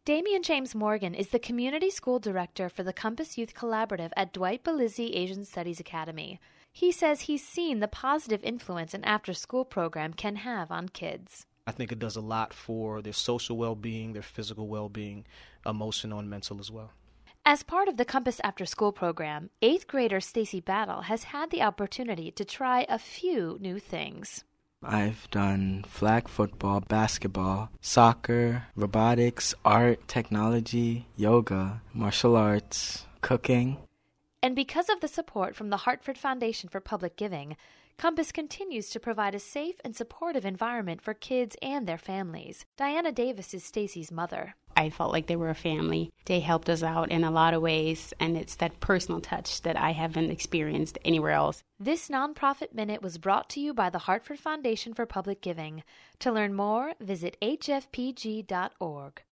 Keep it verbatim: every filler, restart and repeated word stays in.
Damian James Morgan is the Community School Director for the Compass Youth Collaborative at Dwight Belizzi Asian Studies Academy. He says he's seen the positive influence an after-school program can have on kids. I think it does a lot for their social well-being, their physical well-being, emotional and mental as well. As part of the Compass After School program, eighth grader Stacy Battle has had the opportunity to try a few new things. I've done flag football, basketball, soccer, robotics, art, technology, yoga, martial arts, cooking. And because of the support from the Hartford Foundation for Public Giving, Compass continues to provide a safe and supportive environment for kids and their families. Diana Davis is Stacy's mother. I felt like they were a family. They helped us out in a lot of ways, and it's that personal touch that I haven't experienced anywhere else. This Nonprofit Minute was brought to you by the Hartford Foundation for Public Giving. To learn more, visit h f p g dot org.